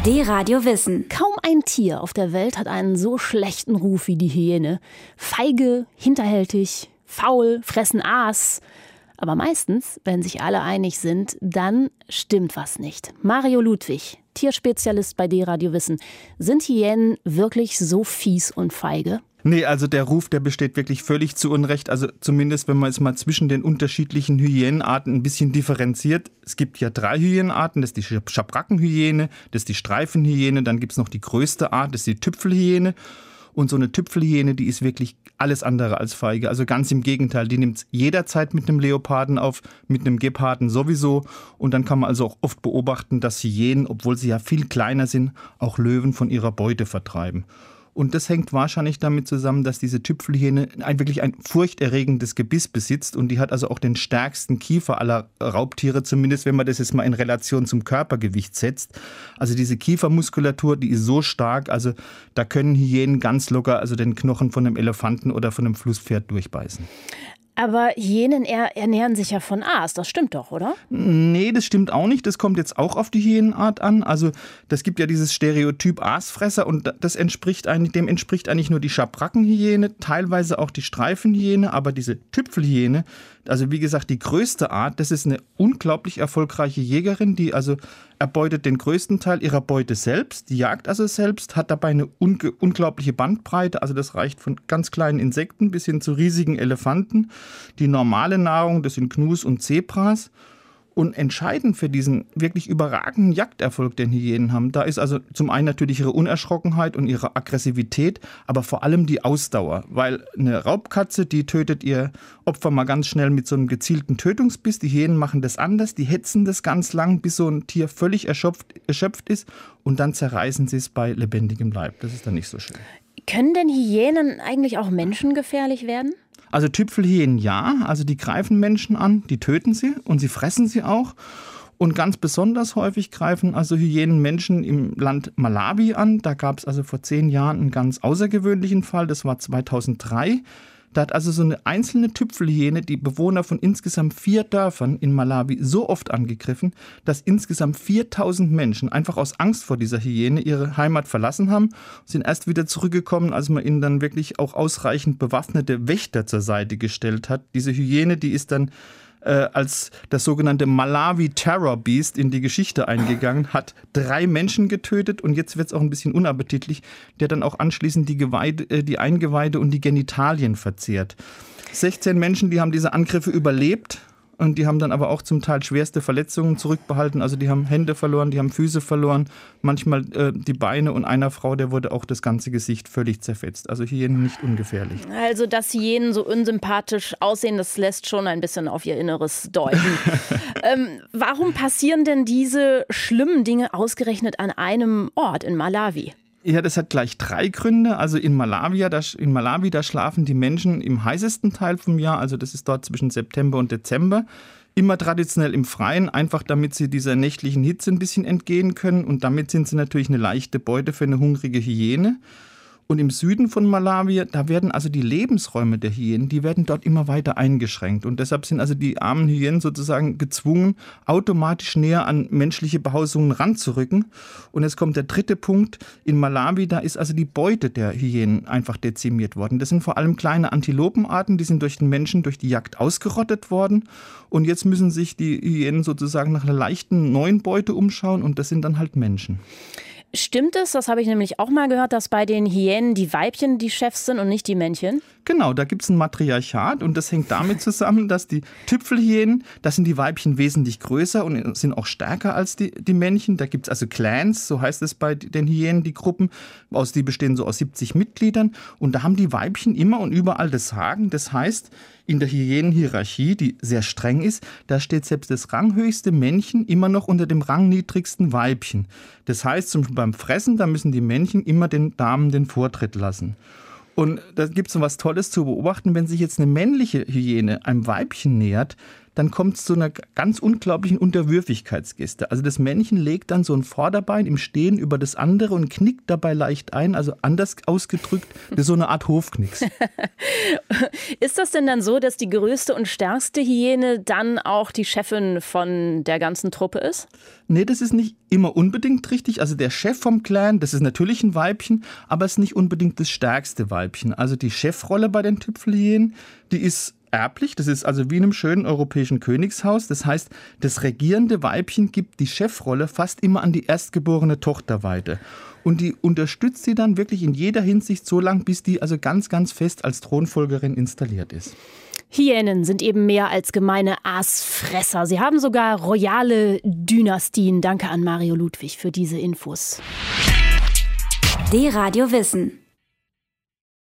D-Radio Wissen. Kaum ein Tier auf der Welt hat einen so schlechten Ruf wie die Hyäne. Feige, hinterhältig, faul, fressen Aas. Aber meistens, wenn sich alle einig sind, dann stimmt was nicht. Mario Ludwig, Tierspezialist bei D-Radio Wissen. Sind Hyänen wirklich so fies und feige? Nee, also der Ruf, der besteht wirklich völlig zu Unrecht. Also zumindest, wenn man es mal zwischen den unterschiedlichen Hyänenarten ein bisschen differenziert. Es gibt ja 3 Hyänenarten. Das ist die Schabrackenhyäne, das ist die Streifenhyäne, dann gibt es noch die größte Art, das ist die Tüpfelhyäne. Und so eine Tüpfelhyäne, die ist wirklich alles andere als feige. Also ganz im Gegenteil, die nimmt es jederzeit mit einem Leoparden auf, mit einem Geparden sowieso. Und dann kann man also auch oft beobachten, dass Hyänen, obwohl sie ja viel kleiner sind, auch Löwen von ihrer Beute vertreiben. Und das hängt wahrscheinlich damit zusammen, dass diese Tüpfelhyäne wirklich ein furchterregendes Gebiss besitzt. Und die hat also auch den stärksten Kiefer aller Raubtiere, zumindest wenn man das jetzt mal in Relation zum Körpergewicht setzt. Also diese Kiefermuskulatur, die ist so stark, also da können Hyänen ganz locker also den Knochen von einem Elefanten oder von einem Flusspferd durchbeißen. Aber Hyänen ernähren sich ja von Aas, das stimmt doch, oder? Nee, das stimmt auch nicht. Das kommt jetzt auch auf die Hyänenart an. Also das gibt ja dieses Stereotyp Aasfresser und dem entspricht eigentlich nur die Schabrackenhyäne, teilweise auch die Streifenhyäne, aber diese Tüpfelhyäne, also wie gesagt die größte Art, das ist eine unglaublich erfolgreiche Jägerin, die also erbeutet den größten Teil ihrer Beute selbst, die jagt also selbst, hat dabei eine unglaubliche Bandbreite, also das reicht von ganz kleinen Insekten bis hin zu riesigen Elefanten. Die normale Nahrung, das sind Gnus und Zebras. Und entscheidend für diesen wirklich überragenden Jagderfolg, den Hyänen haben, da ist also zum einen natürlich ihre Unerschrockenheit und ihre Aggressivität, aber vor allem die Ausdauer. Weil eine Raubkatze, die tötet ihr Opfer mal ganz schnell mit so einem gezielten Tötungsbiss. Die Hyänen machen das anders, die hetzen das ganz lang, bis so ein Tier völlig erschöpft ist und dann zerreißen sie es bei lebendigem Leib. Das ist dann nicht so schön. Können denn Hyänen eigentlich auch menschengefährlich werden? Also Tüpfelhyänen ja, also die greifen Menschen an, die töten sie und sie fressen sie auch. Und ganz besonders häufig greifen also Hyänen Menschen im Land Malawi an. Da gab es also vor 10 Jahren einen ganz außergewöhnlichen Fall, das war 2003. Da hat also so eine einzelne Tüpfelhyäne die Bewohner von insgesamt 4 Dörfern in Malawi so oft angegriffen, dass insgesamt 4000 Menschen einfach aus Angst vor dieser Hyäne ihre Heimat verlassen haben, sind erst wieder zurückgekommen, als man ihnen dann wirklich auch ausreichend bewaffnete Wächter zur Seite gestellt hat. Diese Hyäne, die ist dann als das sogenannte Malawi Terror Beast in die Geschichte eingegangen, hat 3 Menschen getötet und jetzt wird es auch ein bisschen unappetitlich, der dann auch anschließend die Eingeweide und die Genitalien verzehrt. 16 Menschen, die haben diese Angriffe überlebt und die haben dann aber auch zum Teil schwerste Verletzungen zurückbehalten. Also die haben Hände verloren, die haben Füße verloren, manchmal die Beine und einer Frau, der wurde auch das ganze Gesicht völlig zerfetzt. Also Hyänen nicht ungefährlich. Also dass Hyänen so unsympathisch aussehen, das lässt schon ein bisschen auf ihr Inneres deuten. Warum passieren denn diese schlimmen Dinge ausgerechnet an einem Ort in Malawi? Ja, das hat gleich 3 Gründe. Also in Malawi, da schlafen die Menschen im heißesten Teil vom Jahr, also das ist dort zwischen September und Dezember, immer traditionell im Freien, einfach damit sie dieser nächtlichen Hitze ein bisschen entgehen können. Und damit sind sie natürlich eine leichte Beute für eine hungrige Hyäne. Und im Süden von Malawi, da werden also die Lebensräume der Hyänen, die werden dort immer weiter eingeschränkt. Und deshalb sind also die armen Hyänen sozusagen gezwungen, automatisch näher an menschliche Behausungen ranzurücken. Und jetzt kommt der 3. Punkt. In Malawi, da ist also die Beute der Hyänen einfach dezimiert worden. Das sind vor allem kleine Antilopenarten, die sind durch den Menschen, durch die Jagd ausgerottet worden. Und jetzt müssen sich die Hyänen sozusagen nach einer leichten neuen Beute umschauen und das sind dann halt Menschen. Stimmt es, das habe ich nämlich auch mal gehört, dass bei den Hyänen die Weibchen die Chefs sind und nicht die Männchen? Genau, da gibt es ein Matriarchat und das hängt damit zusammen, dass die Tüpfelhyänen, da sind die Weibchen wesentlich größer und sind auch stärker als die Männchen. Da gibt es also Clans, so heißt es bei den Hyänen, die Gruppen, die bestehen so aus 70 Mitgliedern. Und da haben die Weibchen immer und überall das Sagen. Das heißt, in der Hyänenhierarchie, die sehr streng ist, da steht selbst das ranghöchste Männchen immer noch unter dem rangniedrigsten Weibchen. Das heißt, zum Beispiel beim Fressen, da müssen die Männchen immer den Damen den Vortritt lassen. Und da gibt es so was Tolles zu beobachten, wenn sich jetzt eine männliche Hyäne einem Weibchen nähert, dann kommt es zu einer ganz unglaublichen Unterwürfigkeitsgeste. Also das Männchen legt dann so ein Vorderbein im Stehen über das andere und knickt dabei leicht ein, also anders ausgedrückt, wie so eine Art Hofknicks. Ist das denn dann so, dass die größte und stärkste Hyäne dann auch die Chefin von der ganzen Truppe ist? Nee, das ist nicht immer unbedingt richtig. Also der Chef vom Clan, das ist natürlich ein Weibchen, aber es ist nicht unbedingt das stärkste Weibchen. Also die Chefrolle bei den Tüpfelhyänen, die ist erblich. Das ist also wie in einem schönen europäischen Königshaus. Das heißt, das regierende Weibchen gibt die Chefrolle fast immer an die erstgeborene Tochter weiter. Und die unterstützt sie dann wirklich in jeder Hinsicht so lange, bis die also ganz, ganz fest als Thronfolgerin installiert ist. Hyänen sind eben mehr als gemeine Aasfresser. Sie haben sogar royale Dynastien. Danke an Mario Ludwig für diese Infos. D-Radio Wissen.